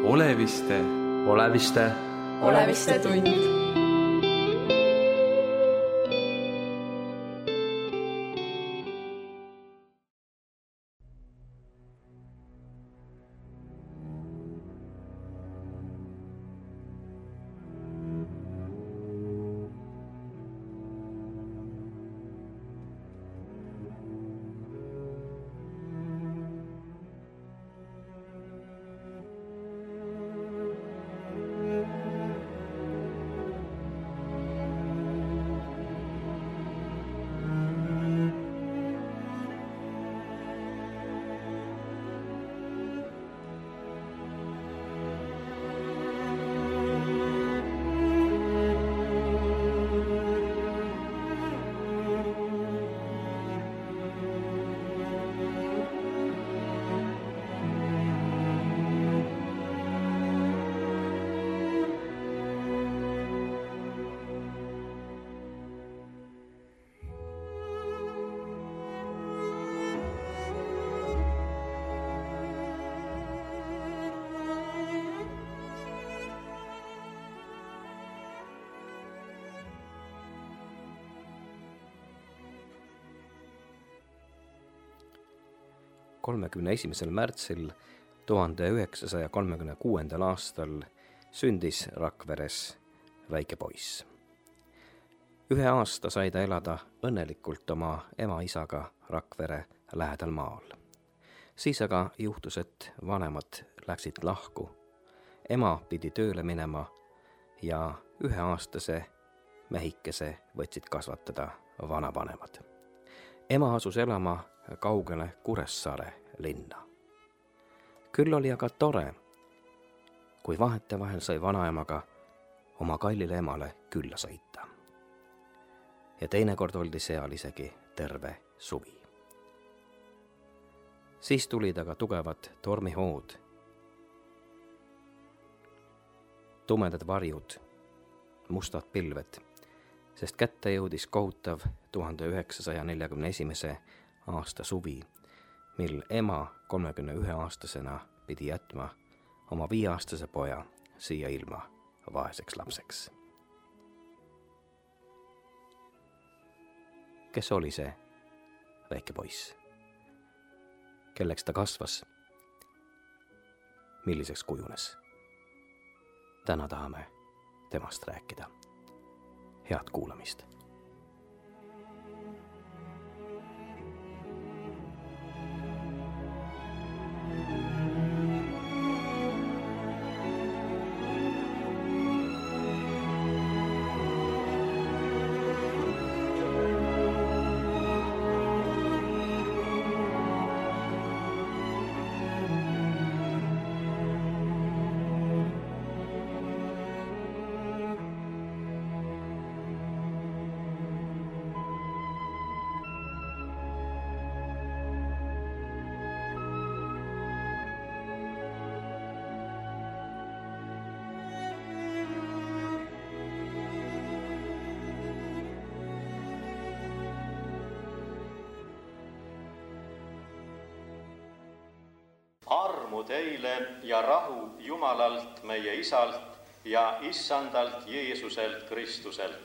Oleviste tund. Märtsil 1936. aastal sündis Rakveres väike poiss. 1 aasta sai ta elada õnnelikult oma ema-isaga Rakvere lähedal maal. Siis aga juhtus, et vanemad läksid lahku. Ema pidi tööle minema ja 1-aastase mehikese võtsid kasvatada vanavanemad. Ema asus elama kaugele Kuressaare linna. Küll oli aga tore, kui vahetevahel sai vanaemaga oma kallile emale külla sõita. Ja teinekord oldi seal isegi terve suvi. Siis tulid aga tugevad tormihood, tumedad varjud, mustad pilved, sest kätte jõudis kohutav 1941. aasta suvi, mil ema 31-aastasena pidi jätma oma 5-aastase poja siia ilma vaeseks lapseks. Kes oli see väike poiss? Kelleks ta kasvas? Milliseks kujunes? Täna tahame temast rääkida. Head kuulamist! Armu teile ja rahu Jumalalt, meie Isalt ja Issandalt Jeesuselt Kristuselt.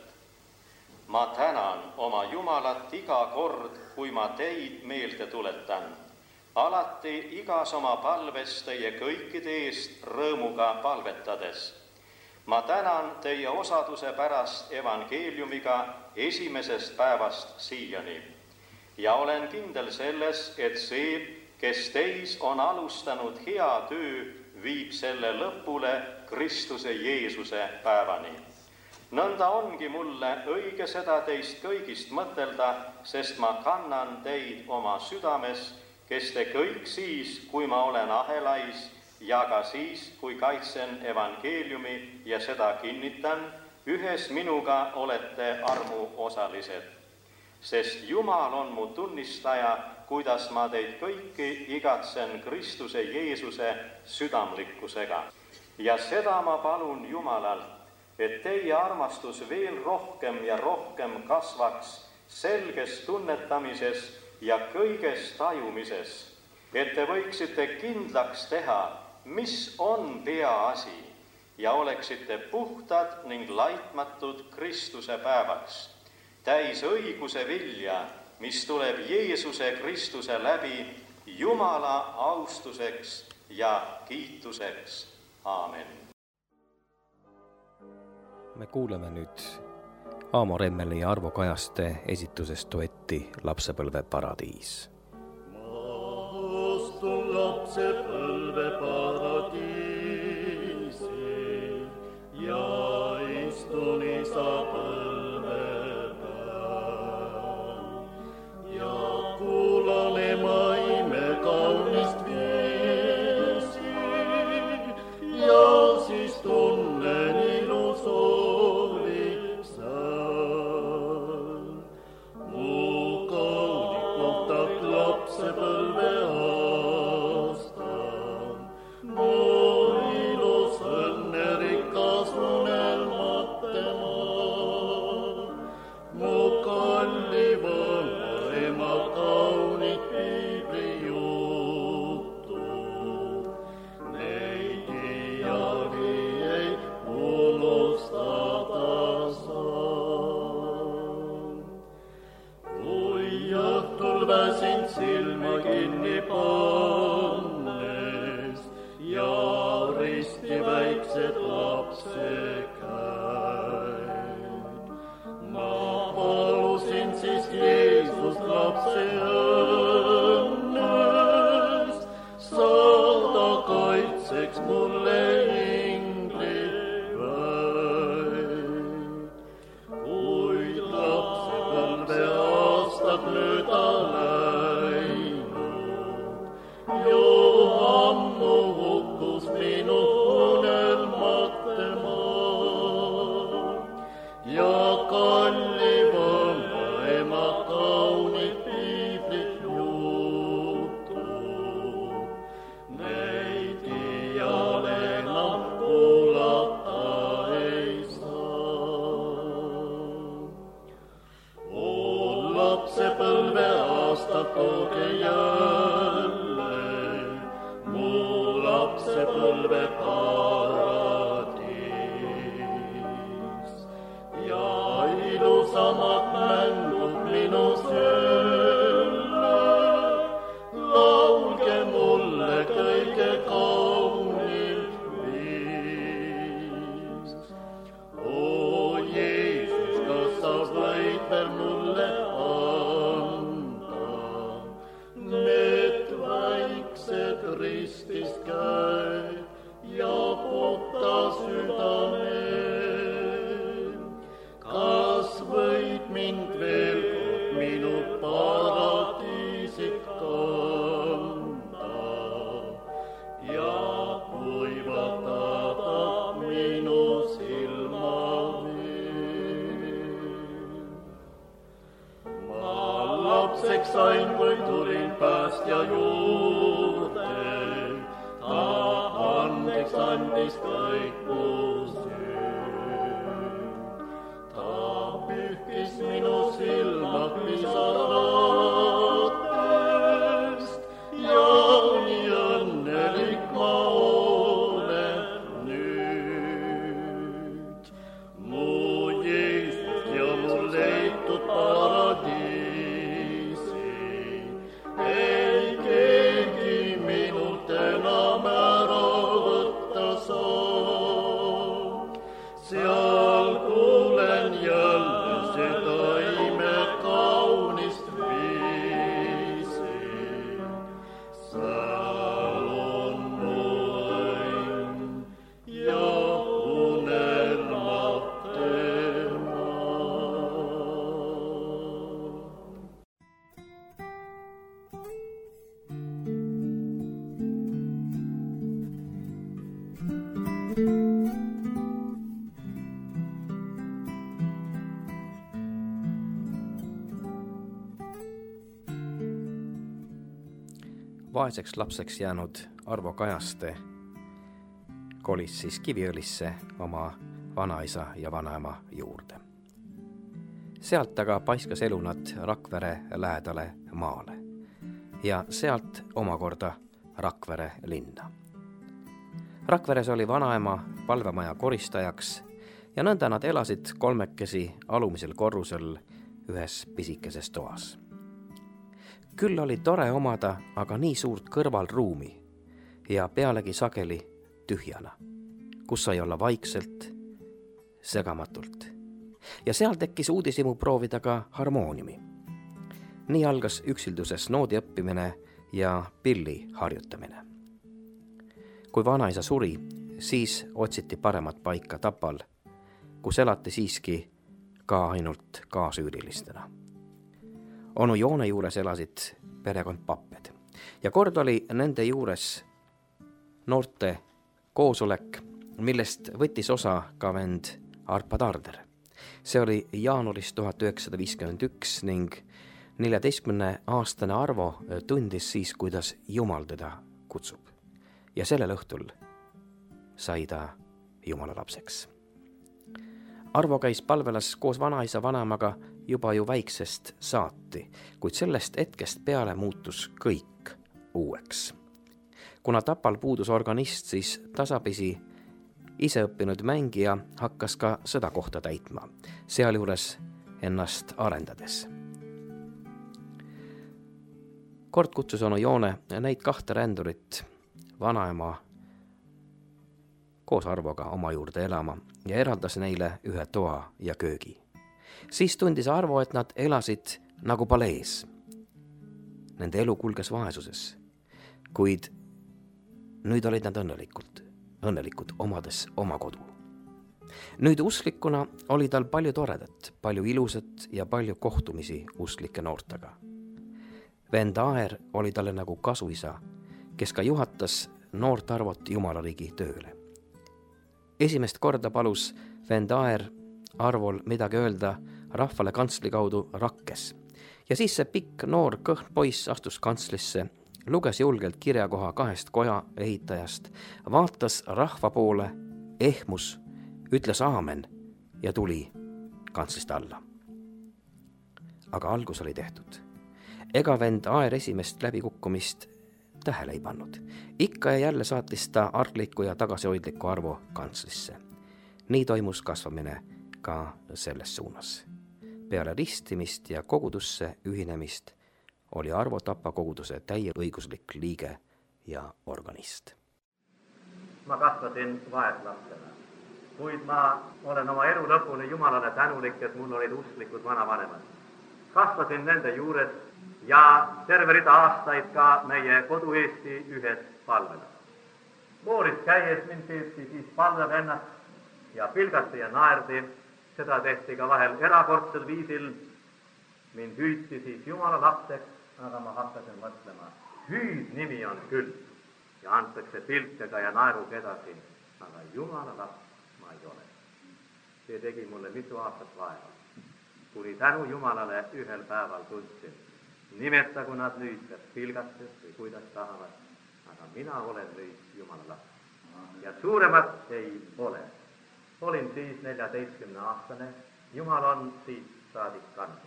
Ma tänan oma Jumalat iga kord, kui ma teid meelde tuletan. Alati igas oma palves teie kõikide eest rõõmuga palvetades. Ma tänan teie osaduse pärast evangeeliumiga esimesest päevast siiani. Ja olen kindel selles, et see, kes teis on alustanud hea töö, viib selle lõpule Kristuse Jeesuse päevani. Nõnda ongi mulle õige seda teist kõigist mõtelda, sest ma kannan teid oma südames, kes te kõik siis, kui ma olen ahelais, ja ka siis, kui kaitsen evangeeliumi ja seda kinnitan, ühes minuga olete armu osalised. Sest Jumal on mu tunnistaja, kuidas ma teid kõiki igatsen Kristuse Jeesuse südamlikkusega. Ja seda ma palun Jumalalt, et teie armastus veel rohkem ja rohkem kasvaks selges tunnetamises ja kõiges tajumises, et te võiksite kindlaks teha, mis on peaasi ja oleksite puhtad ning laitmatud Kristuse päevaks, täis õiguse vilja, mis tuleb Jeesuse Kristuse läbi Jumala austuseks ja kiituseks. Aamen. Me kuuleme nüüd Aamo Remmeli ja Arvo Kajaste esitusest duetti Lapsepõlve paradiis. Ma astun lapsepõlve paradiisi ja istun isa põlve peal ja kuulan ema ime kaunist viisi ja siis tunnen ilus oli seal. Mu kaunik kohtab lapsepõlve aasta, mu ilus õnnerikas unelmate maa, mu kalli vana ema kaunit piiblijutu. Neid iiali ei unustada saa. Kui õhtul väsin silma kinni pannes ja risti väiksed lapse käed, ma palusin siis Jeesus lapse õnnes, saada kaitseks mulle ingliväed. Kuid lapsepõlve aastad mööda läinud, ju ammu hukkus minu unelmate maa ja kalli vana ema kaunid piiblit jutu. Neid iial enam kuulata ei saa. O lapsepõlve aastad, tooge jälle mu lapsepõlve paradiis ja ilusamad mängud minu sülle. Laulge mulle kõige kaunil viis. O Jeesus, kas sa võid veel mulle anda need väiksed ristist käed ja puhta südame? Kas võid mind veel kord minu paradiisi kanda ja kuivatada minu silmavee? Ma lapseks sain, kui tulin päästja juurde, ta andeks andis kõik mu süü. Ta pühkis minu silmad pisaratest ja nii õnnelik ma olen nüüd. Mu Jeesus ja mu leitud paradiisi ei keegi minult enam ära võtta saa. Seal kuulen jälle seda imekaunist viisi. Seal on mu õnn ja unelmate maa. Vaeseks lapseks jäänud Arvo Kajaste kolis siis Kiviõlisse oma vanaisa ja vanaema juurde. Sealt aga paiskas elu nad Rakvere lähedale maale ja sealt omakorda Rakvere linna. Rakveres oli vanaema palvemaja koristajaks ja nõnda nad elasid kolmekesi alumisel korrusel ühes pisikeses toas. Küll oli tore omada aga nii suurt kõrvalruumi ja pealegi sageli tühjana, kus sai olla vaikselt, segamatult. Ja seal tekkis uudishimu proovida ka harmooniumi. Nii algas üksilduses noodi õppimine ja pilli harjutamine. Kui vanaisa suri, siis otsiti paremat paika Tapal, kus elati siiski ka ainult kaasüürilistena. Onu Joone juures elasid perekond Papped ja kord oli nende juures noorte koosolek, millest võttis osa ka vend Arpa Tarder. See oli jaanuaris 1951 ning 14-aastane Arvo tundis siis, kuidas Jumal teda kutsub. Ja sellel õhtul sai ta Jumala lapseks. Arvo käis palvelas koos vanaisa vanemaga juba ju väiksest saati, kuid sellest hetkest peale muutus kõik uueks. Kuna Tapal puudus organist, siis tasapisi iseõppinud mängija hakkas ka seda kohta täitma, sealjuures ennast arendades. Kord kutsus onu Joone neid kahte rändurit vanaema koos Arvoga oma juurde elama ja eraldas neile ühe toa ja köögi. Siis tundis Arvo, et nad elasid nagu palees. Nende elu kulges vaesuses, kuid nüüd olid nad õnnelikud omades oma kodu. Nüüd usklikuna oli tal palju toredat, palju ilusat ja palju kohtumisi usklike noortega. Vend Aer oli talle nagu kasuisa, kes ka juhatas noort Arvot Jumalariigi tööle. Esimest korda palus vend Aer Arvol midagi öelda rahvale kantsli kaudu Rakkes. Ja siis see pikk noor kõhn poiss astus kantslisse, luges julgelt kirjakoha 2 koja ehitajast, vaatas rahva poole, ehmus, ütles aamen ja tuli kantslist alla. Aga algus oli tehtud. Ega vend Aer esimest läbikukkumist tähele ei pannud. Ikka ja jälle saatis ta arglikku ja tagasihoidlikku Arvo kantslisse. Nii toimus kasvamine ka selles suunas. Peale ristimist ja kogudusse ühinemist oli Arvo Tapa koguduse täieõiguslik liige ja organist. Ma kasvasin vaeslapsena, kuid ma olen oma elu lõpuni Jumalale tänulik, et mul olid usklikud vanavanemad. Kasvasin nende juures ja terve rida aastaid ka meie kodu-Eesti ühes palvelas. Kooris käies mind peeti siis palvevennad ja pilgati ja naerdi, seda tehti ka vahel erakordsel viisil. Mind hüüti siis Jumala lapseks, aga ma hakkasin mõtlema, hüüdnimi on küll ja antakse pilkega ja naeruga edasi, aga Jumala laps ma ei ole. See tegi mulle mitu aastat vaeva, kuni tänu Jumalale ühel päeval tundsin. Nimetagu nad nüüd kas pilgates või kuidas tahavad, aga mina olen nüüd Jumala laps. Ja suuremat ei ole. Olin siis 14-aastane, Jumal on siit saadik kandnud.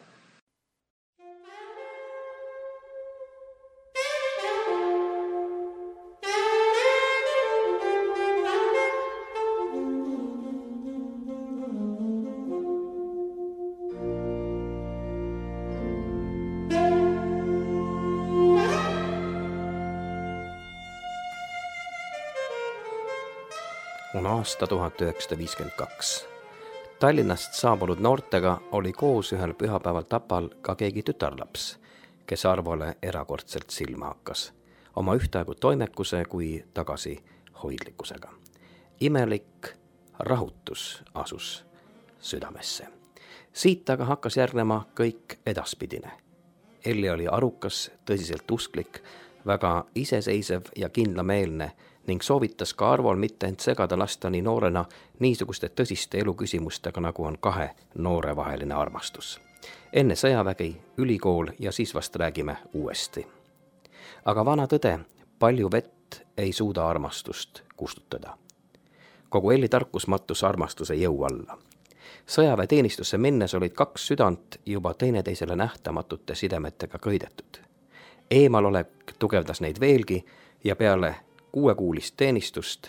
On aasta 1952. Tallinnast saabunud noortega oli koos ühel pühapäeval Tapal ka keegi tütarlaps, kes Arvole erakordselt silma hakkas, oma ühtaegu toimekuse kui tagasihoidlikkusega. Imelik rahutus asus südamesse. Siit aga hakkas järgnema kõik edaspidine. Elli oli arukas, tõsiselt usklik, väga iseseisev ja kindlameelne ning soovitas ka Arvol mitte end segada lasta nii noorena niisuguste tõsiste eluküsimustega, nagu on 2 noore vaheline armastus. Enne sõjavägi, ülikool ja siis vast räägime uuesti. Aga vana tõde, palju vett ei suuda armastust kustutada. Kogu Elli tarkus mattus armastuse jõu alla. Sõjaväeteenistusse minnes olid 2 südant juba teineteisele nähtamatute sidemetega köidetud. Eemalolek tugevdas neid veelgi ja peale 6-kuulist teenistust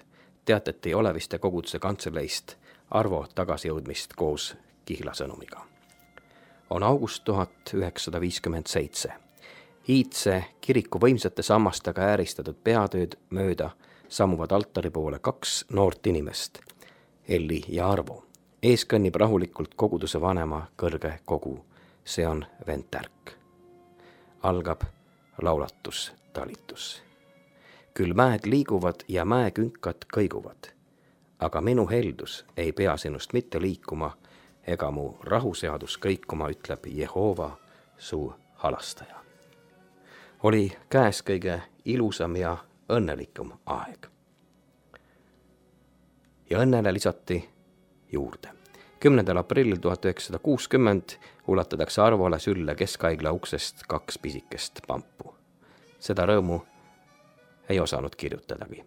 teatati Oleviste koguduse kantseleist Arvo tagasijõudmist koos Kihla sõnumiga. On august 1957. Iidse kiriku võimsate sammastega ääristatud peatööd mööda sammuvad altari poole 2 noort inimest, Elli ja Arvo. Ees kõnnib rahulikult koguduse vanema kõrge kogu, see on vend Tärk. Algab laulatustalitus. Küll mäed liiguvad ja mäekünkad kõiguvad, aga minu heldus ei pea sinust mitte liikuma ega mu rahuseadus kõikuma, ütleb Jehova, su halastaja. Oli käes kõige ilusam ja õnnelikum aeg. Ja õnnele lisati juurde. 10. aprillil 1960 ulatatakse Arvole sülle keskhaigla uksest 2 pisikest pampu. Seda rõõmu ei osanud kirjutadagi.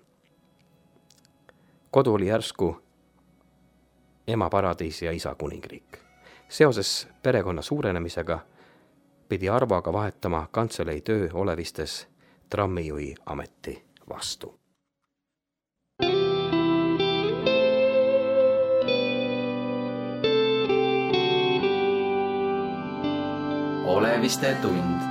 Kodu oli järsku ema paradiis ja isa kuningriik. Seoses perekonna suurenemisega pidi Arvo aga vahetama kantselei töö Olevistes trammijuhi ameti vastu. Oleviste tund.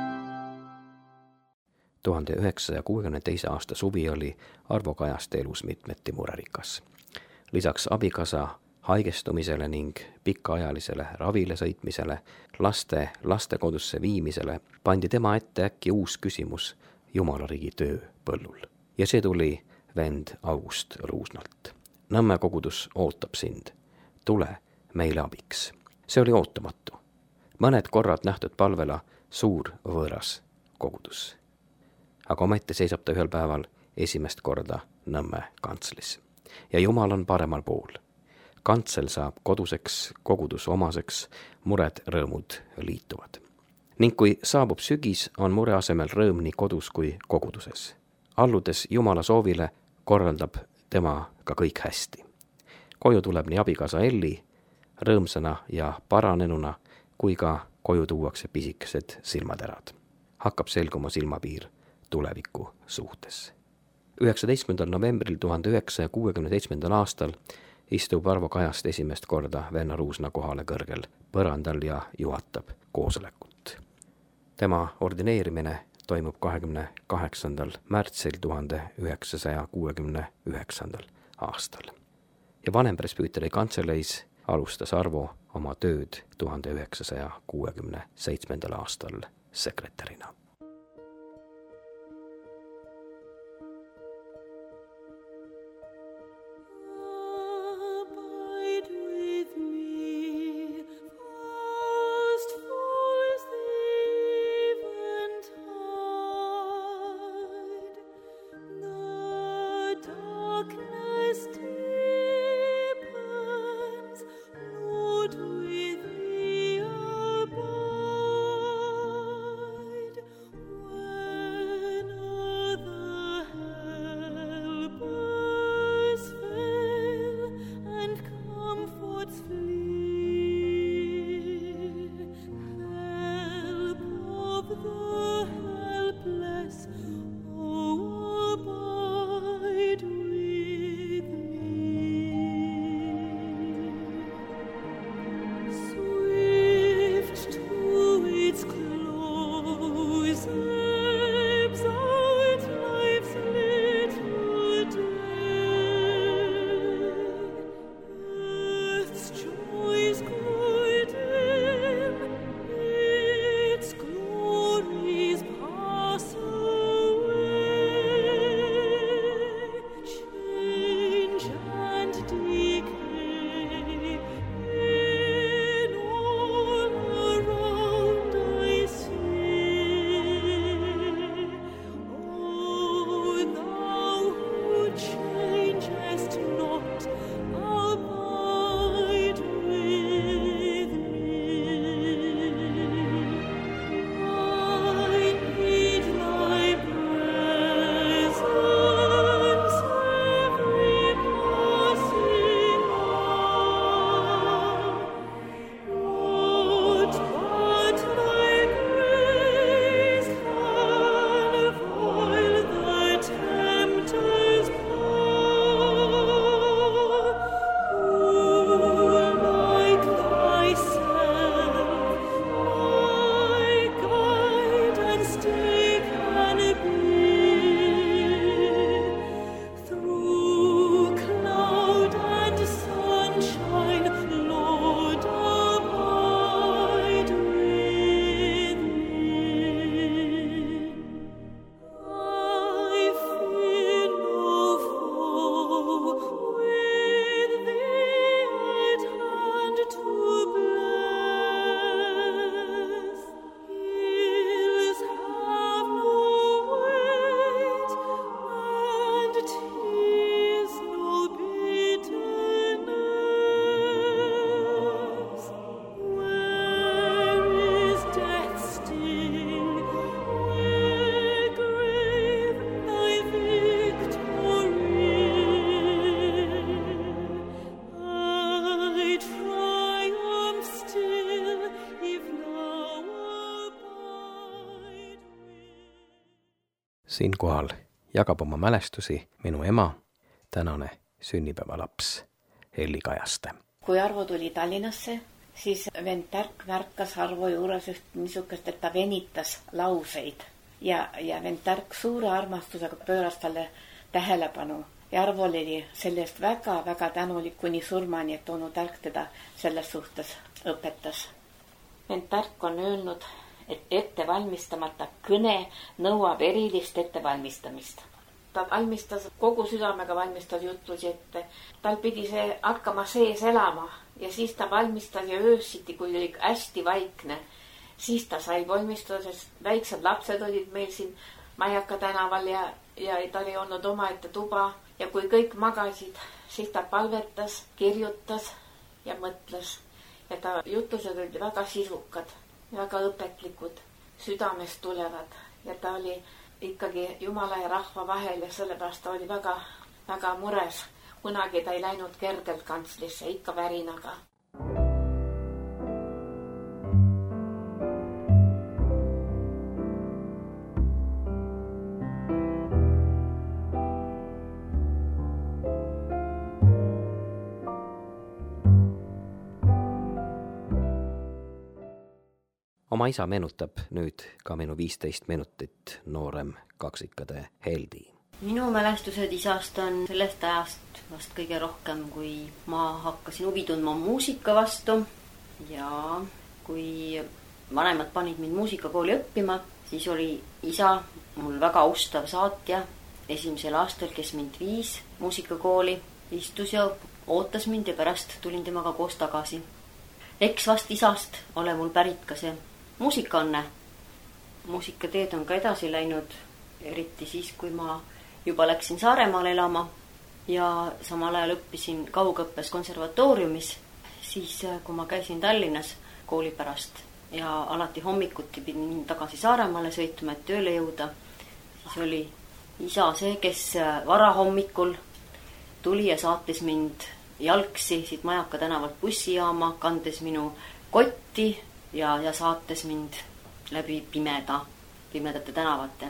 1962. aasta suvi oli Arvo Kajaste elus mitmeti murerikas. Lisaks abikaasa haigestumisele ning pikaajalisele ravile sõitmisele, lastekodusse viimisele, pandi tema ette äkki uus küsimus Jumalariigi töö põllul. Ja see tuli vend August Ruusnalt. Nõmme kogudus ootab sind. Tule meile abiks. See oli ootamatu. Mõned korrad nähtud palvela suur võõras kogudus. Aga ometi seisab ta ühel päeval esimest korda Nõmme kantslis. Ja Jumal on paremal pool. Kantsel saab koduseks, kogudus omaseks, mured, rõõmud liituvad. Ning kui saabub sügis, on mure asemel rõõm nii kodus kui koguduses. Alludes Jumala soovile, korraldab tema ka kõik hästi. Koju tuleb nii abikaasa Elli, rõõmsana ja paranenuna, kui ka koju tuuakse pisikesed silmaterad. Hakkab selguma silmapiir tuleviku suhtes. 19. novembril 1967. aastal istub Arvo Kajast esimest korda venna Ruusna kohale kõrgel põrandal ja juhatab koosolekut. Tema ordineerimine toimub 28. märtsil 1969. aastal. Ja vanempresbüüteri kantseleis alustas Arvo oma tööd 1967. aastal sekretärina. Siinkohal jagab oma mälestusi minu ema, tänane sünnipäevalaps Helli Kajaste. Kui Arvo tuli Tallinnasse, siis vend Tärk märkas Arvo juures üht niisugust, et ta venitas lauseid ja vend Tärk suure armastusega pööras talle tähelepanu ja Arvo oli sellest väga-väga tänulik kuni surmani, et onu Tärk teda selles suhtes õpetas. Vend Tärk on öelnud, et ettevalmistamata kõne nõuab erilist ettevalmistamist. Ta valmistas, kogu südamega valmistas jutlusi ette. Tal pidi see hakkama sees elama ja siis ta valmistas ja öösiti, kui oli hästi vaikne. Siis ta sai valmistada, sest väiksed lapsed olid meil siin Majaka tänaval ja ta oli olnud omaette tuba. Ja kui kõik magasid, siis ta palvetas, kirjutas ja mõtles. Ja ta jutlused olid väga sisukad, väga õpetlikud, südamest tulevad. Ja ta oli ikkagi Jumala ja rahva vahel ja sellepärast ta oli väga, väga mures. Kunagi ta ei läinud kergelt kantslisse, ikka värinaga. Oma isa meenutab nüüd ka minu 15 minutit noorem kaksikade Heldi. Minu mälestused isast on sellest ajast vast kõige rohkem, kui ma hakkasin huvi tundma muusika vastu ja kui vanemad panid mind muusikakooli õppima, siis oli isa mul väga austav saatja esimesel aastal, kes mind viis muusikakooli, istus ja ootas mind ja pärast tulin temaga koos tagasi. Eks vast isast ole mul pärit ka see muusikaanne. Muusikateed on ka edasi läinud, eriti siis, kui ma juba läksin Saaremaal elama ja samal ajal õppisin kaugõppes konservatooriumis. Siis, kui ma käisin Tallinnas kooli pärast ja alati hommikuti pidin tagasi Saaremaale sõitma, et tööle jõuda, siis oli isa see, kes varahommikul tuli ja saatis mind jalgsi siit Majaka tänavalt bussijaama, kandes minu kotti ja saates mind läbi pimedate tänavate.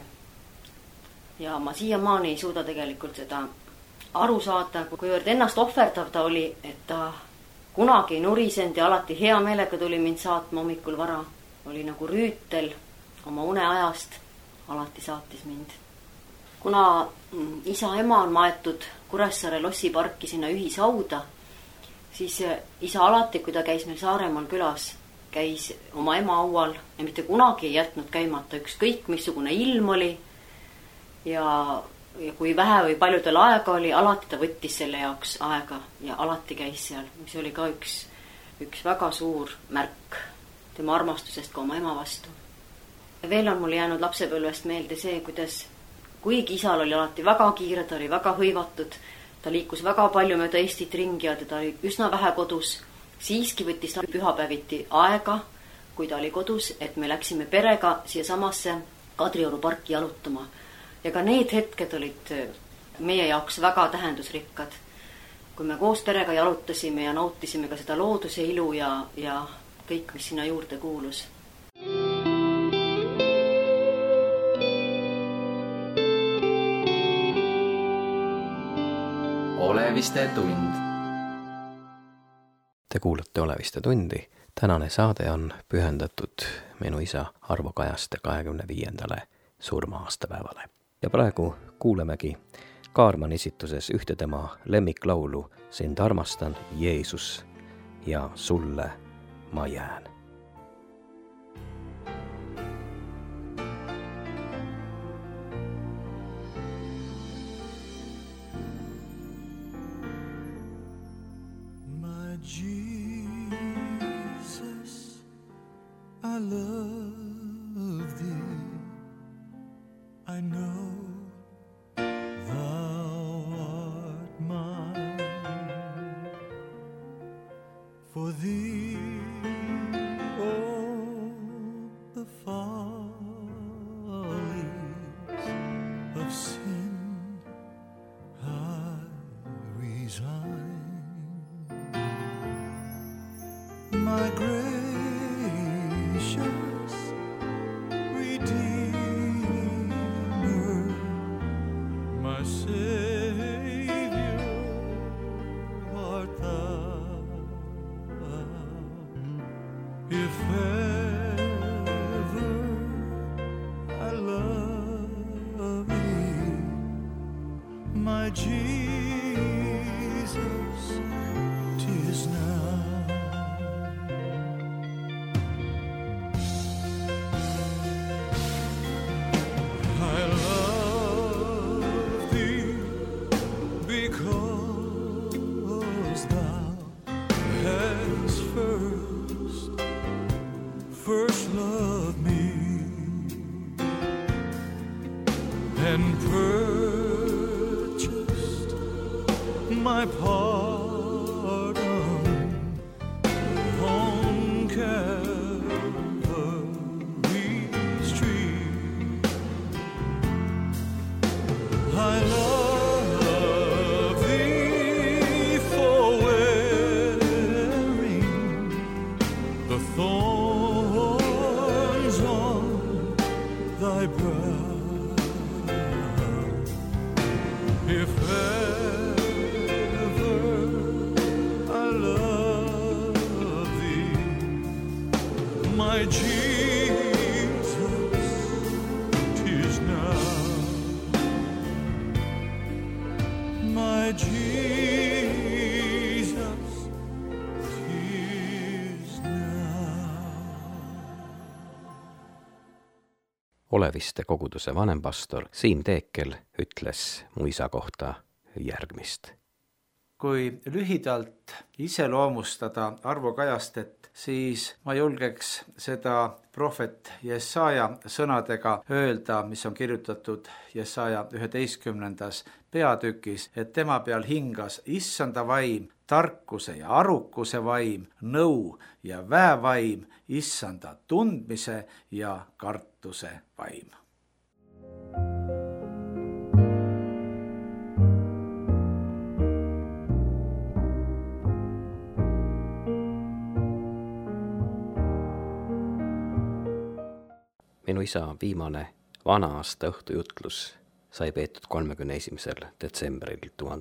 Ja ma siiamaani ei suuda tegelikult seda aru saada, kuivõrd ennast ohverdav ta oli, et ta kunagi ei nurisend ja alati hea meelega tuli mind saatma hommikul vara. Oli nagu rüütel oma uneajast, alati saatis mind. Kuna isa ema on maetud Kuressaare lossiparki sinna ühishauda, siis isa alati, kui ta käis meil Saaremaal külas, käis oma ema haual ja mitte kunagi ei jätnud käimata, ükskõik missugune ilm oli ja kui vähe või palju tal aega oli, alati ta võttis selle jaoks aega ja alati käis seal, mis oli ka üks väga suur märk tema armastusest ka oma ema vastu. Ja veel on mul jäänud lapsepõlvest meelde see, kuidas kuigi isal oli alati väga kiire, ta oli väga hõivatud, ta liikus väga palju mööda Eestit ringi ja teda oli üsna vähe kodus. Siiski võttis ta pühapäeviti aega, kui ta oli kodus, et me läksime perega siia samasse Kadrioru parki jalutama. Ja ka need hetked olid meie jaoks väga tähendusrikkad. Kui me koos perega jalutasime ja nautisime ka seda looduse ilu ja kõik, mis sinna juurde kuulus. Oleviste tund. Te kuulate Oleviste tundi. Tänane saade on pühendatud minu isa Arvo Kajaste 25. surma-aastapäevale. Ja praegu kuulemegi Kaarmani esituses ühte tema lemmiklaulu Sind armastan, Jeesus, ja sulle ma jään. Jesus, I love thee. I know thou art mine. For thee Jesus, 'tis now. I love thee because thou hast first loved me and purchased my pardon on Calvary's tree. I love thee for wearing the thorns on thy brow. If ever I love thee, my Jesus, 'tis now. My Jesus, 'tis now. Oleviste koguduse vanempastor Siim Teekel ütles mu isa kohta järgmist. Kui lühidalt iseloomustada Arvo Kajastet, siis ma julgeks seda prohvet Jesaja sõnadega öelda, mis on kirjutatud Jesaja 11. peatükis, et tema peal hingas issanda vaim, tarkuse ja arukuse vaim, nõu ja väevaim, issanda tundmise ja kartuse vaim. Minu isa viimane vana-aasta õhtujutlus sai peetud 31. detsembril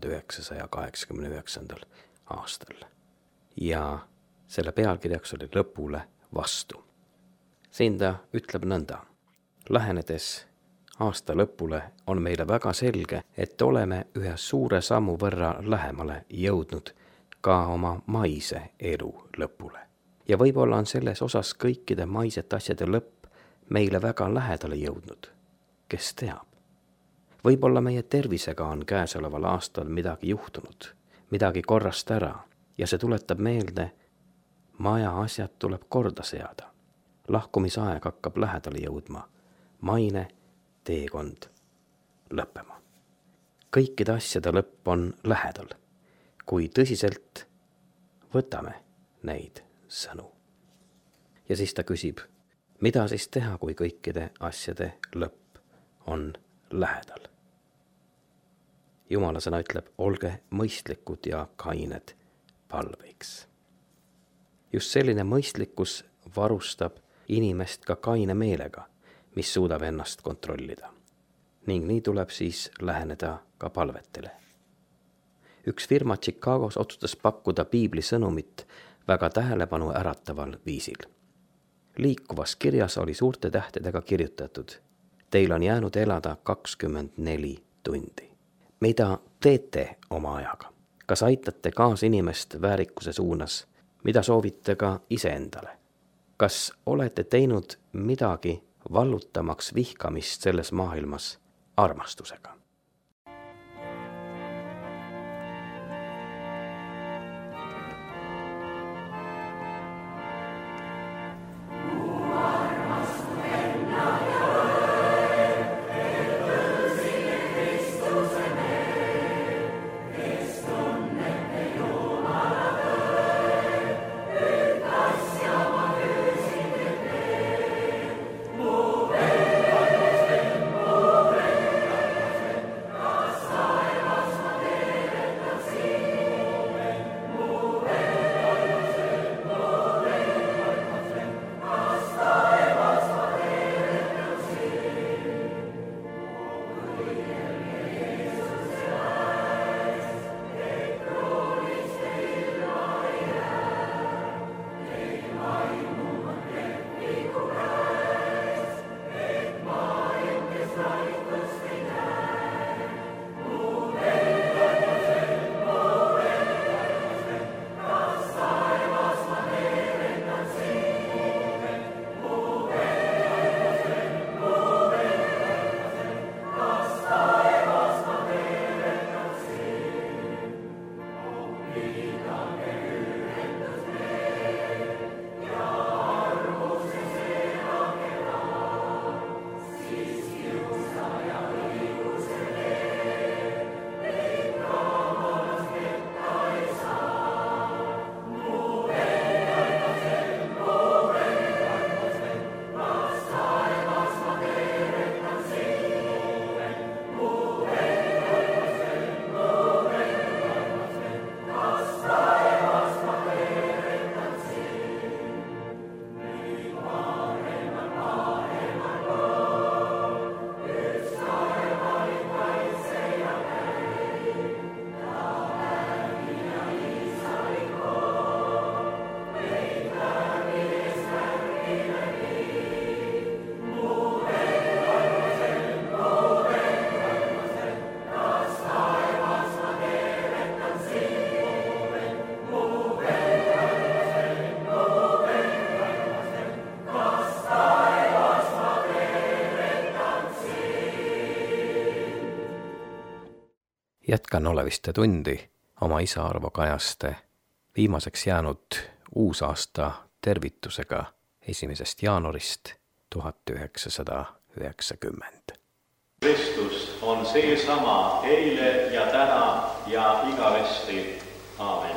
1989. aastal. Ja selle pealkirjaks oli Lõpule vastu. Siin ta ütleb nõnda. Lähenedes aasta lõpule on meile väga selge, et oleme ühe suure sammu võrra lähemale jõudnud ka oma maise elu lõpule. Ja võib-olla on selles osas kõikide maisete asjade lõpp meile väga lähedale jõudnud, kes teab. Võib-olla meie tervisega on käesoleval aastal midagi juhtunud, midagi korrast ära ja see tuletab meelde, maja asjad tuleb korda seada. Lahkumisaeg hakkab lähedale jõudma, maine teekond lõppema. Kõikide asjade lõpp on lähedal, kui tõsiselt võtame neid sõnu. Ja siis ta küsib, mida siis teha, kui kõikide asjade lõpp on lähedal? Jumala sõna ütleb, olge mõistlikud ja kained palveiks. Just selline mõistlikkus varustab inimest ka kaine meelega, mis suudab ennast kontrollida. Ning nii tuleb siis läheneda ka palvetele. Üks firma Chicagos otsustas pakkuda piibli sõnumit väga tähelepanu ärataval viisil. Liikuvas kirjas oli suurte tähtedega kirjutatud, teil on jäänud elada 24 tundi. Mida teete oma ajaga? Kas aitate kaasinimest väärikuse suunas? Mida soovite ka iseendale? Kas olete teinud midagi vallutamaks vihkamist selles maailmas armastusega? Jätkan oleviste tundi oma isa Arvo Kajaste viimaseks jäänud uusaasta tervitusega 1. jaanuarist 1990. Kristus on seesama eile ja täna ja igavesti. Aamen.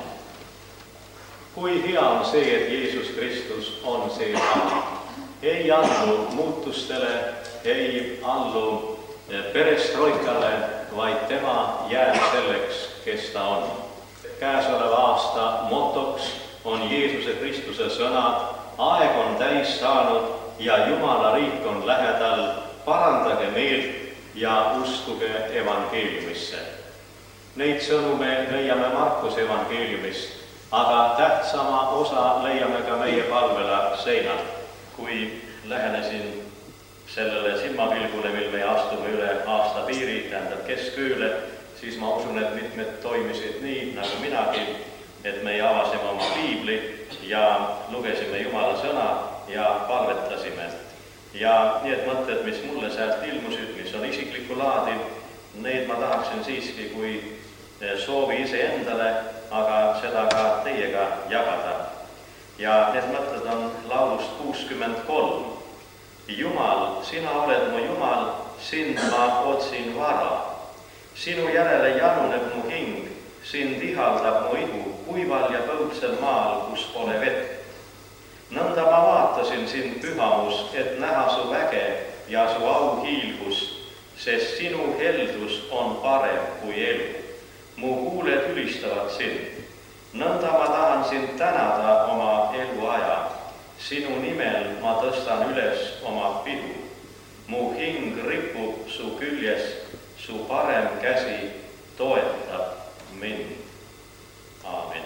Kui hea on see, et Jeesus Kristus on seesama. Ei allu muutustele, ei allu perestroikale, vaid tema jääb selleks, kes ta on. Käesoleva aasta motoks on Jeesuse Kristuse sõnad: aeg on täis saanud ja Jumala riik on lähedal, parandage meelt ja uskuge evangeeliumisse. Neid sõnu me leiame Markuse evangeeliumist, aga tähtsama osa leiame ka meie palvela seinal. Kui lähenesin sellele silmapilgule, mil me astume üle aasta piiri, tähendab keskööle, siis ma usun, et mitmed toimisid nii nagu minagi, et me avasime oma piibli ja lugesime Jumala sõna ja palvetasime. Ja need mõtted, mis mulle sealt ilmusid, mis on isiklikku laadi, neid ma tahaksin siiski kui soovi iseendale, aga seda ka teiega jagada. Ja need mõtted on laulust 63. Jumal, sina oled mu Jumal, sind ma otsin vara. Sinu järele januneb mu hing, sind ihaldab mu ihu kuival ja põudsel maal, kus pole vett. Nõnda ma vaatasin sind pühamus, et näha su väge ja su au hiilgust, sest sinu heldus on parem kui elu. Mu huuled ülistavad sind. Nõnda ma tahan sind tänada oma eluaja. Sinu nimel ma tõstan üles oma pidu. Mu hing ripub su küljes, su parem käsi toetab mind. Aamen.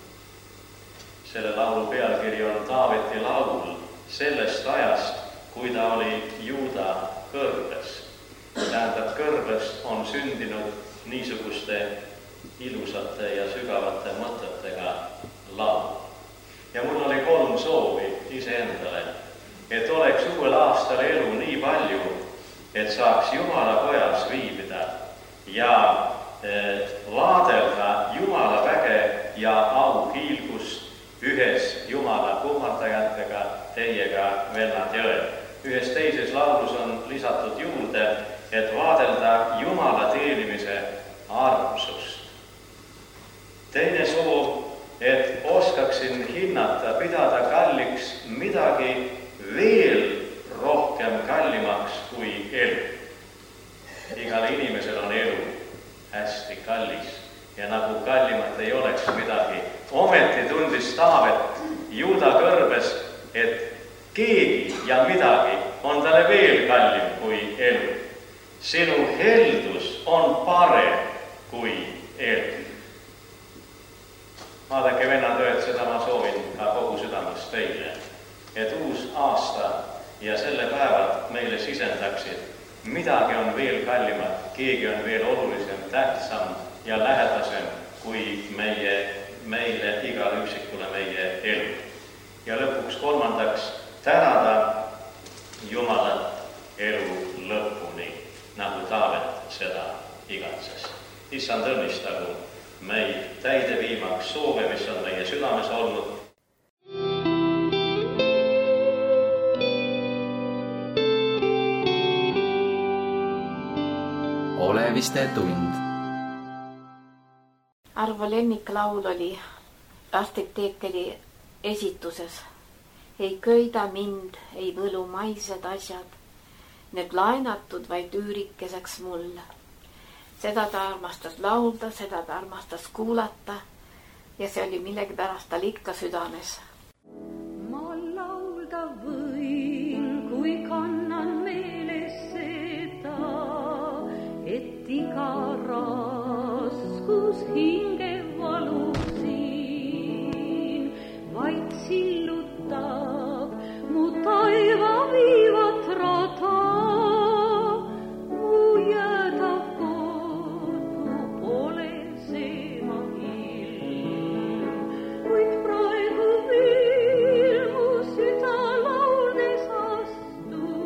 Selle laulu pealkiri on Taaveti laul sellest ajast, kui ta oli Juuda kõrbes. Tähendab, kõrbest on sündinud niisuguste ilusate ja sügavate mõtetega laul. Ja mul oli 3 soovi iseendale, et oleks uuel aastal elu nii palju, et saaks Jumala kojas viibida ja vaadelda Jumala väge ja au hiilgust ühes Jumala kummardajatega, teiega, vennad ja õed. Ühes teises laulus on lisatud juurde, et vaadelda Jumala teenimise armsust. Teine soov, et oskaksin hinnata, pidada kalliks midagi veel rohkem kallimaks kui elu. Igal inimesel on elu hästi kallis ja nagu kallimat ei oleks midagi. Ometi tundis Taavet Juuda kõrbes, et keegi ja midagi on talle veel kallim kui elu. Sinu heldus on parem kui elu. Vaadake, vennad ööd, seda ma soovin ka kogu südamest teile, et uus aasta ja selle päevad meile sisendaksid. Midagi on veel kallimat, keegi on veel olulisem, tähtsam ja lähedasem kui meile igale üksikule meie elu. Ja lõpuks 3. tänada Jumalat elu lõpuni, nagu Taavet seda igatses. Issand õnnistagu meid täide viimaks soove, mis on meie südames olnud. Oleviste tund. Arvo lemmiklaul oli Artikteekeli esituses. Ei köida mind, ei võlu maised asjad, need laenatud vaid üürikeseks mulle. Seda ta armastas laulda, seda ta armastas kuulata ja see oli millegipärast tal ikka südames. Ma laulda võin, kui kannan meeles seda, et iga raskus hinge valusin, vaid sillutab mu taiva viivat rada.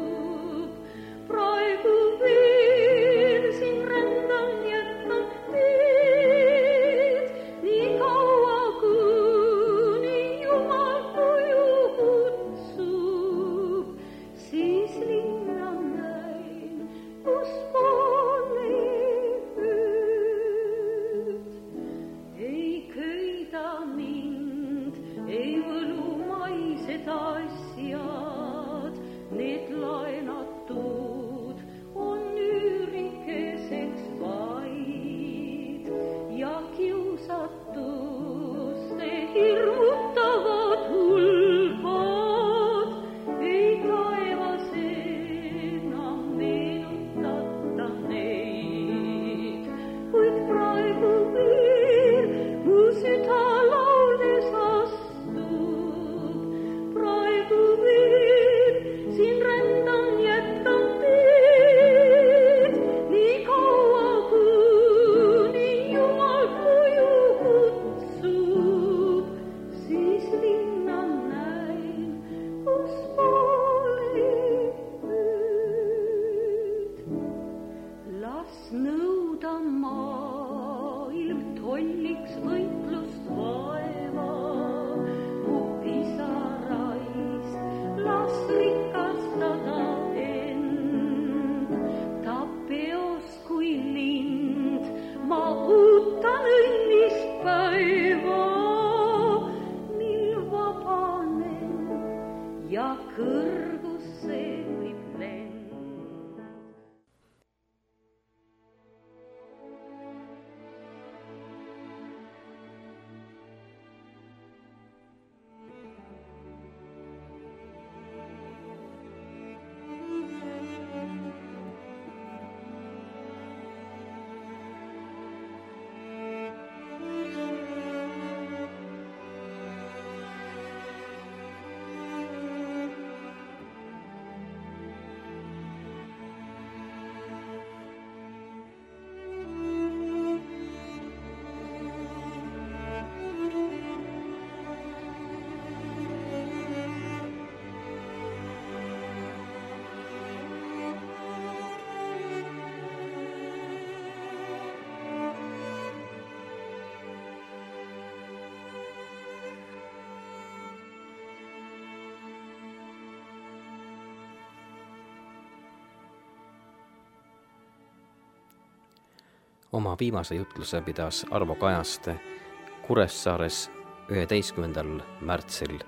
Praegu veel siin rändan jättan Oma viimase jutluse pidas Arvo Kajaste Kuressaares 11. märtsil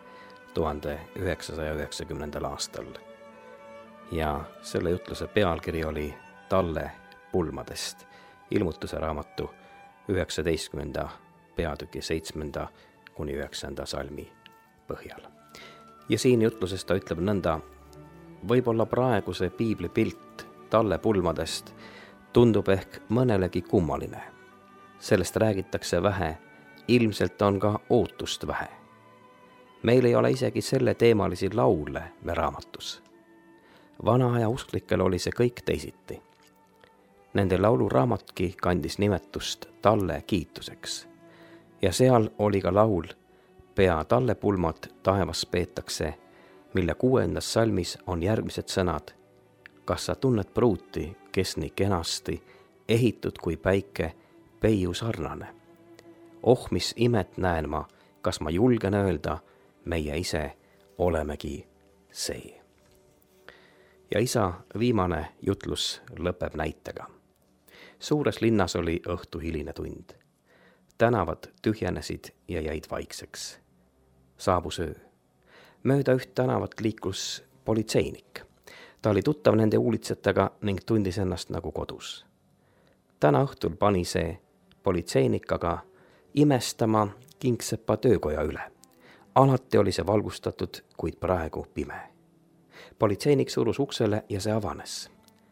1990. aastal. Ja selle jutluse pealkiri oli Talle pulmadest, ilmutuse raamatu 19. peatüki 7-9 salmi põhjal. Ja siin jutluses ta ütleb nõnda: võib-olla praegu see piibli pilt Talle pulmadest tundub ehk mõnelegi kummaline. Sellest räägitakse vähe, ilmselt on ka ootust vähe. Meil ei ole isegi selle teemalisi laule me raamatus. Vana aja usklikel oli see kõik teisiti. Nende lauluraamatki kandis nimetust Talle kiituseks. Ja seal oli ka laul Pea Talle pulmad taevas peetakse, mille 6. salmis on järgmised sõnad: kas sa tunned pruuti, kes nii kenasti, ehitud kui päike, peiu sarnane? Oh, mis imet näen ma, kas ma julgen öelda, meie ise olemegi see. Ja isa viimane jutlus lõpeb näitega. Suures linnas oli õhtu hiline tund. Tänavad tühjenesid ja jäid vaikseks. Saabus öö. Mööda üht tänavat liiklus politseinik. Ta oli tuttav nende uulitsetega ning tundis ennast nagu kodus. Täna õhtul pani see politseinik aga imestama Kingsepa töökoja üle. Alati oli see valgustatud, kuid praegu pime. Politseinik surus uksele ja see avanes.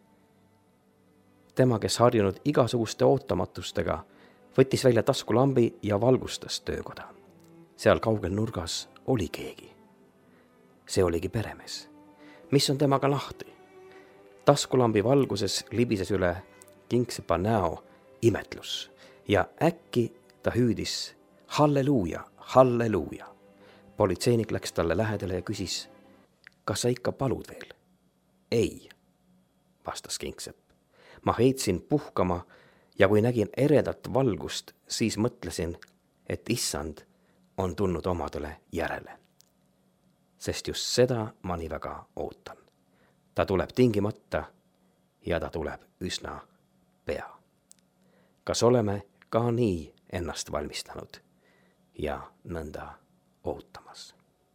Tema, kes harjunud igasuguste ootamatustega, võttis välja taskulambi ja valgustas töökoda. Seal kaugel nurgas oli keegi. See oligi peremees. Mis on temaga lahti? Taskulambi valguses libises üle Kingsepa näo imetlus ja äkki ta hüüdis: halleluuja, halleluuja. Politseinik läks talle lähedale ja küsis: kas sa ikka palud veel? Ei, vastas Kingsepp. Ma heitsin puhkama ja kui nägin eredat valgust, siis mõtlesin, et issand on tulnud omadele järele. Sest just seda ma nii väga ootan. Ta tuleb tingimata ja ta tuleb üsna pea. Kas oleme ka nii ennast valmistanud ja nõnda ootamas?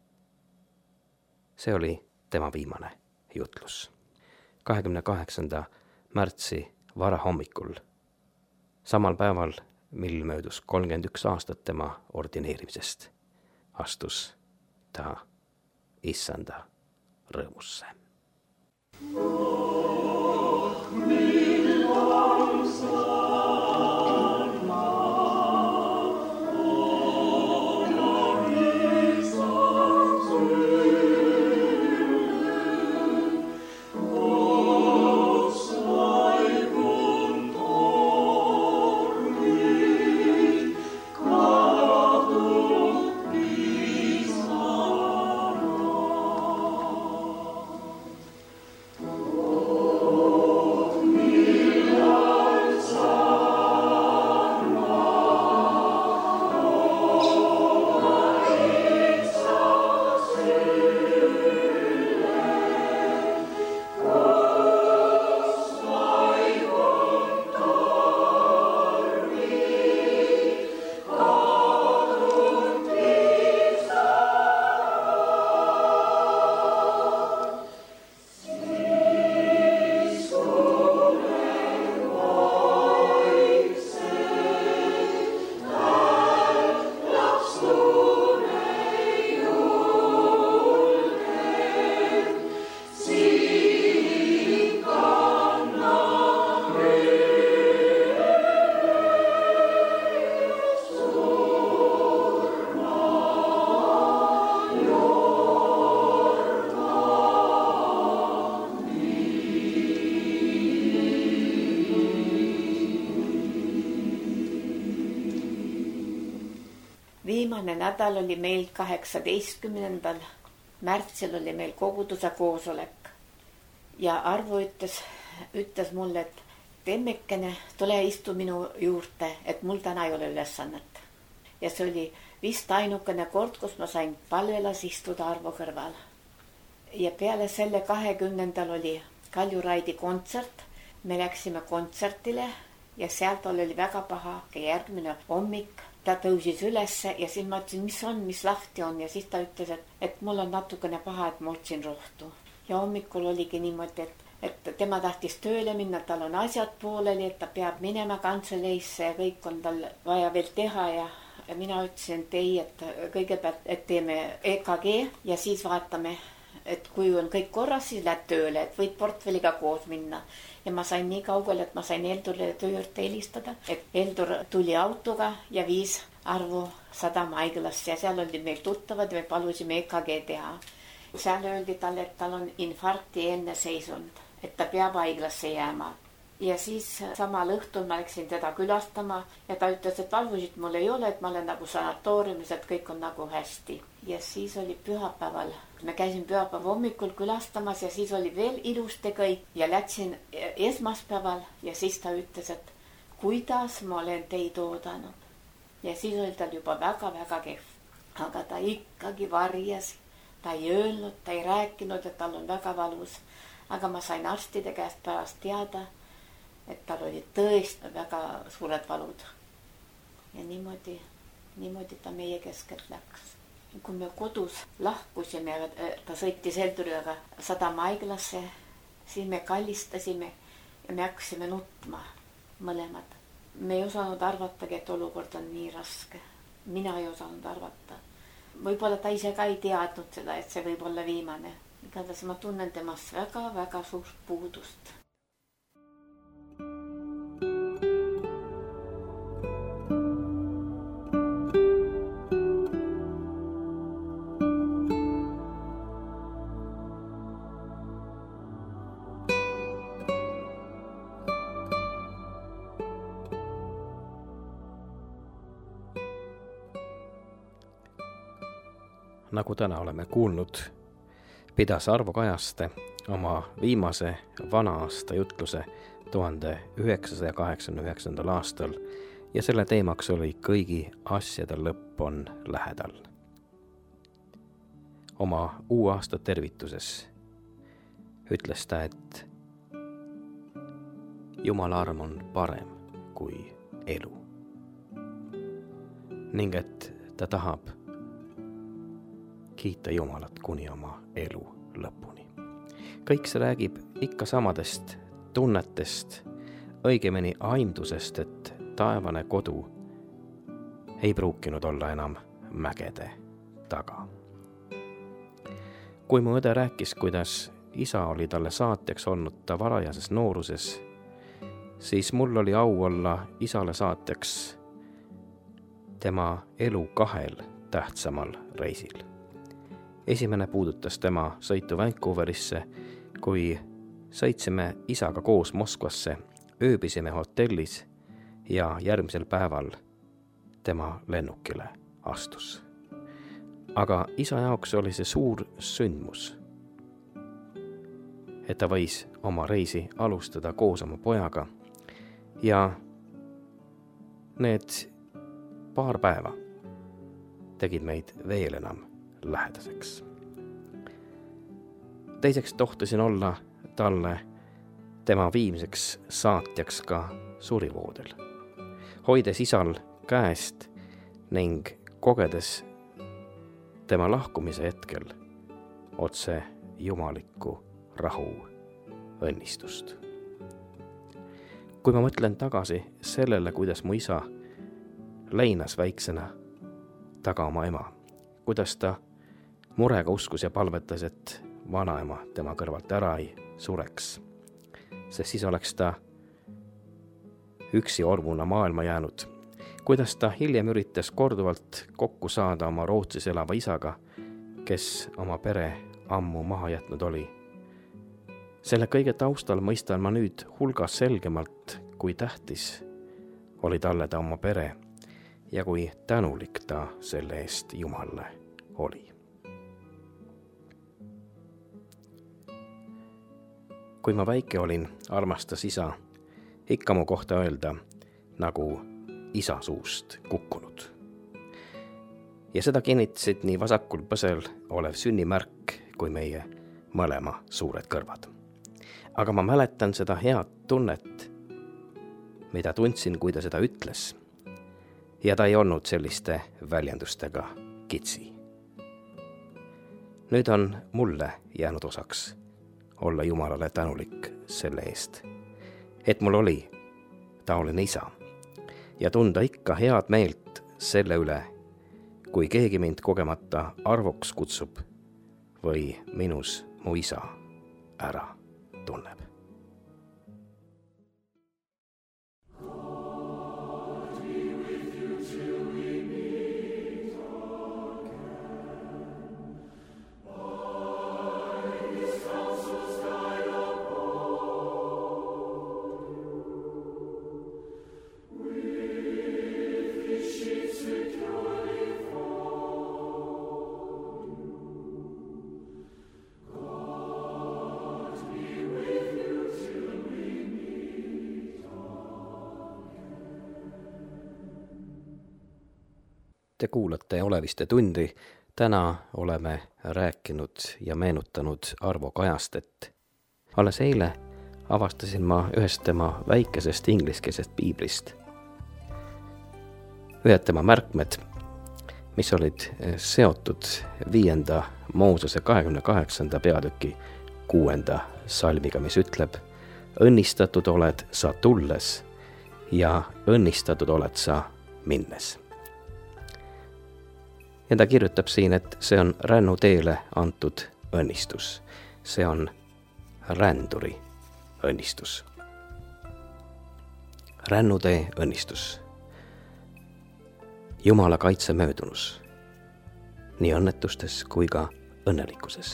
See oli tema viimane jutlus. 28. märtsi varahommikul, samal päeval, mil möödus 31 aastat tema ordineerimisest, astus ta issanda rõõmusse. Viimane nädal oli meil 18. märtsil oli meil koguduse koosolek ja Arvo ütles mulle, et temmekene, tule istu minu juurde, et mul täna ei ole ülesannet. Ja see oli vist ainukene kord, kus ma sain palvelas istuda Arvo kõrval. Ja peale selle 20. oli Kaljuraidi kontsert. Me läksime kontsertile ja seal tal oli väga paha. Järgmine hommik ta tõusis ülesse ja siis ma ütlesin, mis on, mis lahti on, ja siis ta ütles, et mul on natukene paha, et ma otsin rohtu. Ja hommikul oligi niimoodi, et tema tahtis tööle minna, tal on asjad pooleli, et ta peab minema kantseleisse ja kõik on tal vaja veel teha ja mina ütlesin, et ei, et kõigepealt, et teeme EKG ja siis vaatame, et kui on kõik korras, siis lähed tööle, et võid portfelliga koos minna. Ja ma sain nii kaugele, et ma sain Heldurile töö juurde helistada, et Heldur tuli autoga ja viis Arvo Sadama haiglasse ja seal olid meil tuttavad ja me palusime EKG teha. Seal öeldi talle, et tal on infarkti enne seisund, et ta peab haiglasse jääma. Ja siis samal õhtul ma läksin teda külastama ja ta ütles, et valvusid mul ei ole, et ma olen nagu sanatooriumis, et kõik on nagu hästi. Ja siis oli pühapäeval. Me käisin pühapäeva hommikul külastamas ja siis oli veel ilusti kõik ja läksin esmaspäeval ja siis ta ütles, et kuidas ma olen teid oodanud. Ja siis oli tal juba väga-väga kehv. Aga ta ikkagi varjas, ta ei öelnud, ta ei rääkinud, et tal on väga valus. Aga ma sain arstide käest pärast teada, et tal oli tõesti väga suured valud. Ja niimoodi ta meie keskelt läks. Kui me kodus lahkusime, ta sõitis Helduriga Sadama haiglasse, siis me kallistasime ja me hakkasime nutma mõlemad. Me ei osanud arvatagi, et olukord on nii raske. Mina ei osanud arvata. Võib-olla ta ise ka ei teadnud seda, et see võib olla viimane. Igatahes ma tunnen temast väga-väga suurt puudust. Nagu täna oleme kuulnud, pidas Arvo Kajaste oma viimase vana aasta jutluse 1989. aastal ja selle teemaks oli kõigi asjade lõpp on lähedal. Oma uue aasta tervituses ütles ta, et Jumala arm on parem kui elu ning et ta tahab kiita Jumalat kuni oma elu lõpuni. Kõik see räägib ikka samadest tunnetest, õigemini aimdusest, et taevane kodu ei pruukinud olla enam mägede taga. Kui mu õde rääkis, kuidas isa oli talle saatjaks olnud ta varajases nooruses, siis mul oli au olla isale saatjaks tema elu 2 tähtsamal reisil. Esimene puudutas tema sõitu Vancouverisse, kui sõitsime isaga koos Moskvasse, ööbisime hotellis ja järgmisel päeval tema lennukile astus. Aga isa jaoks oli see suur sündmus, et ta võis oma reisi alustada koos oma pojaga ja need paar päeva tegid meid veel enam lähedaseks. Teiseks tohtasin olla talle tema viimseks saatjaks ka surivoodel, hoides isal käest ning kogedes tema lahkumise hetkel otse jumalikku rahu õnnistust. Kui ma mõtlen tagasi sellele, kuidas mu isa leinas väiksena taga oma ema, kuidas ta murega uskus ja palvetas, et vanaema tema kõrvalt ära ei sureks, sest siis oleks ta üksi ormuna maailma jäänud. Kuidas ta hiljem üritas korduvalt kokku saada oma Rootsis elava isaga, kes oma pere ammu maha jätnud oli. Selle kõige taustal mõistan ma nüüd hulgas selgemalt, kui tähtis oli talle ta oma pere ja kui tänulik ta selle eest Jumalale oli. Kui ma väike olin, armastas isa ikka mu kohta öelda nagu isa suust kukkunud. Ja seda kinnitasid nii vasakul põsel olev sünnimärk kui meie mõlema suured kõrvad. Aga ma mäletan seda head tunnet, mida tundsin, kui ta seda ütles. Ja ta ei olnud selliste väljendustega kitsi. Nüüd on mulle jäänud osaks olla Jumalale tänulik selle eest, et mul oli taoline isa ja tunda ikka head meelt selle üle, kui keegi mind kogemata arvuks kutsub või minus mu isa ära tunneb. Te kuulate Oleviste tundi. Täna oleme rääkinud ja meenutanud Arvo Kajastet. Alles eile avastasin ma ühest tema väikesest ingliskeelsest piiblist ühed tema märkmed, mis olid seotud 5. Moosese 28. peatüki 6. salmiga, mis ütleb: õnnistatud oled sa tulles ja õnnistatud oled sa minnes. Ja ta kirjutab siin, et see on rännuteele antud õnnistus. See on ränduri õnnistus. Rännutee õnnistus. Jumala kaitse möödunus. Nii õnnetustes kui ka õnnelikkuses.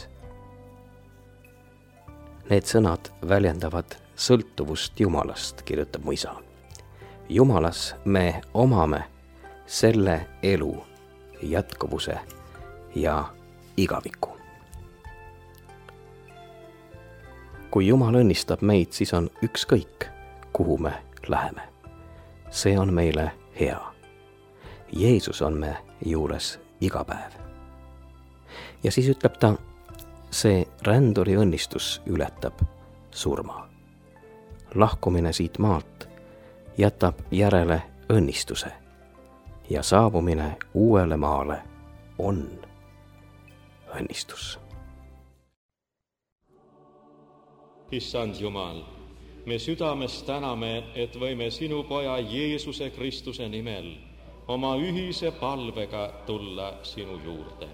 Need sõnad väljendavad sõltuvust Jumalast, kirjutab mu isa. Jumalas me omame selle elu jätkuvuse ja igaviku. Kui Jumal õnnistab meid, siis on ükskõik, kuhu me läheme. See on meile hea. Jeesus on me juures iga päev. Ja siis ütleb ta, see ränduri õnnistus ületab surma. Lahkumine siit maalt jätab järele õnnistuse. Ja saabumine uuele maale on õnnistus. Issand Jumal, me südames täname, et võime sinu poja Jeesuse Kristuse nimel oma ühise palvega tulla sinu juurde.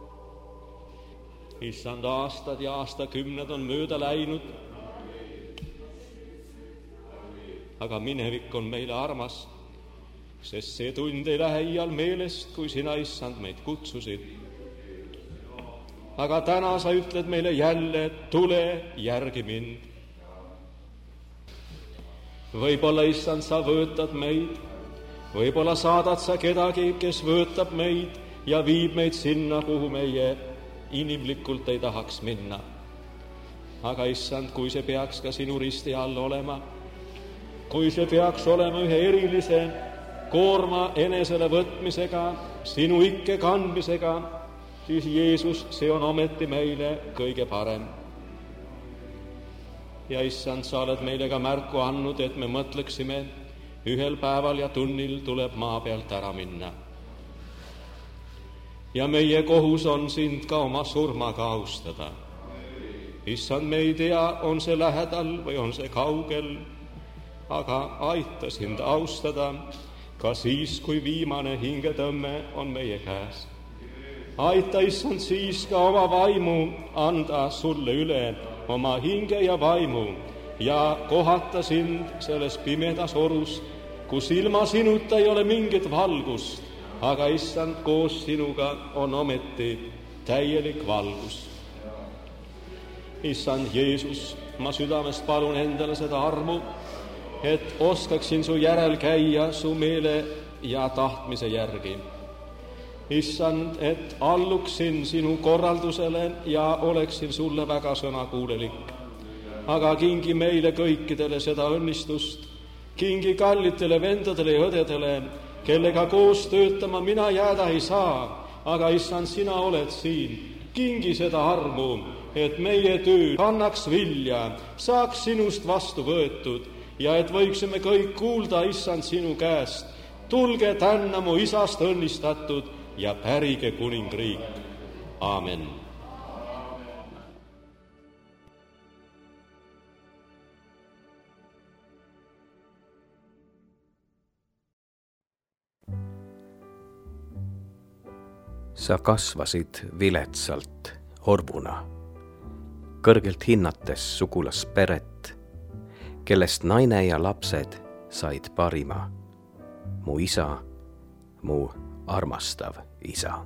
Issand, aastad ja aastakümned on mööda läinud, aga minevik on meile armas, sest see tund ei lähe iial meelest, kui sina, Issand, meid kutsusid. Aga täna sa ütled meile jälle, tule järgi mind. Võib-olla, Issand, sa võõtad meid, võib-olla saadad sa kedagi, kes võõtab meid ja viib meid sinna, kuhu meie inimlikult ei tahaks minna. Aga, Issand, kui see peaks ka sinu risti all olema, kui see peaks olema ühe erilise koorma enesele võtmisega, sinu ikke kandmisega, siis Jeesus, see on ometi meile kõige parem. Ja Issand, sa oled meile ka märku andnud, et me mõtleksime, ühel päeval ja tunnil tuleb maa pealt ära minna. Ja meie kohus on sind ka oma surmaga austada. Issand, me ei tea, on see lähedal või on see kaugel, aga aita sind austada, ka siis, kui viimane hingetõmme on meie käes. Aita, Issand, siis ka oma vaimu anda sulle üle, oma hinge ja vaimu, ja kohata sind selles pimedas orus, kus ilma sinuta ei ole mingit valgust, aga Issand, koos sinuga on ometi täielik valgus. Issand Jeesus, ma südamest palun endale seda armu, et oskaksin su järel käia su meele ja tahtmise järgi. Issand, et alluksin sinu korraldusele ja oleksin sulle väga sõnakuulelik. Aga kingi meile kõikidele seda õnnistust, kingi kallitele vendadele ja õdedele, kellega koos töötama mina jääda ei saa, aga Issand, sina oled siin. Kingi seda armu, et meie töö kannaks vilja, saaks sinust vastu võetud ja et võiksime kõik kuulda, issand, sinu käest. Tulge tänna mu isast õnnistatud ja pärige kuningriik. Aamen. Sa kasvasid viletsalt orvuna, kõrgelt hinnates sugulasperet, kellest naine ja lapsed said parima. Mu isa, mu armastav isa.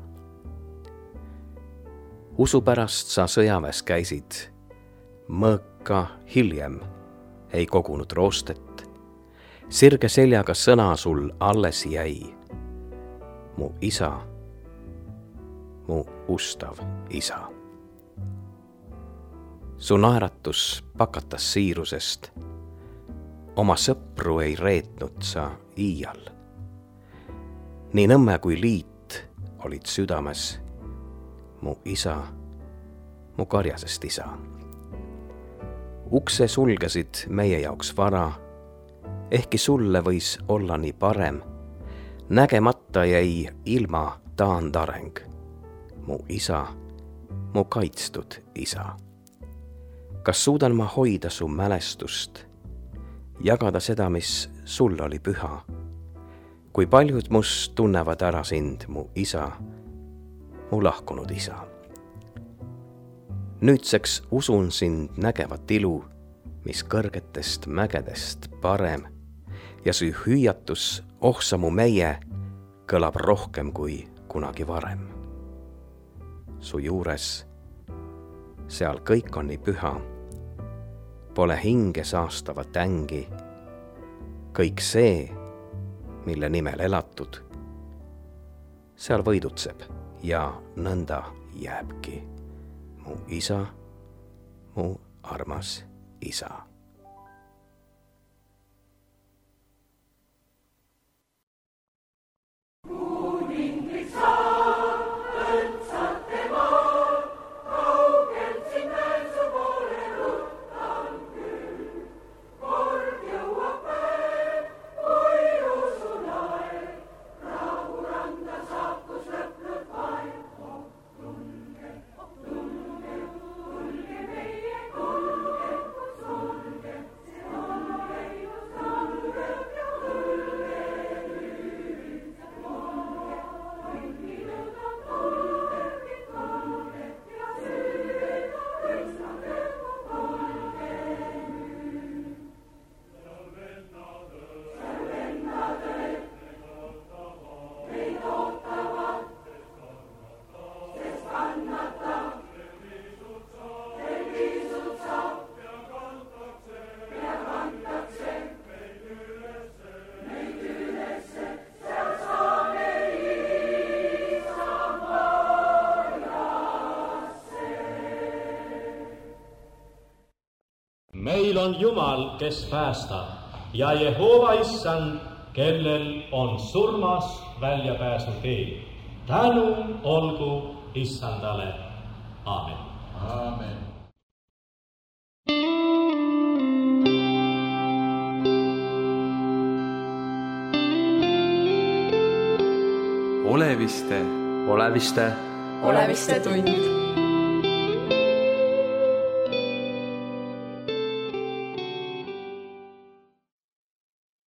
Usu pärast sa sõjaväes käisid, mõõka hiljem ei kogunud roostet. Sirge seljaga sõna sul alles jäi. Mu isa, mu ustav isa. Su naeratus pakatas siirusest, oma sõpru ei reetnud sa iial. Nii Nõmme kui Liit olid südames, mu isa, mu karjasest isa. Ukse sulgesid meie jaoks vara, ehkki sulle võis olla nii parem, nägemata jäi ilma taandareng. Mu isa, mu kaitstud isa. Kas suudan ma hoida su mälestust, jagada seda, mis sul oli püha? Kui paljud must tunnevad ära sind, mu isa, mu lahkunud isa. Nüüdseks usun sind nägevat ilu, mis kõrgetest mägedest parem, ja su hüüatus, oh sa mu meie, kõlab rohkem kui kunagi varem. Su juures, seal kõik on nii püha, pole hinge saastavat ängi. Kõik see, mille nimel elatud, seal võidutseb ja nõnda jääbki. Mu isa, mu armas isa. Meil on Jumal, kes päästab, ja Jehova issand, kellel on surmas väljapääsu tee. Tänu olgu issandale. Aamen. Aamen. Oleviste tund.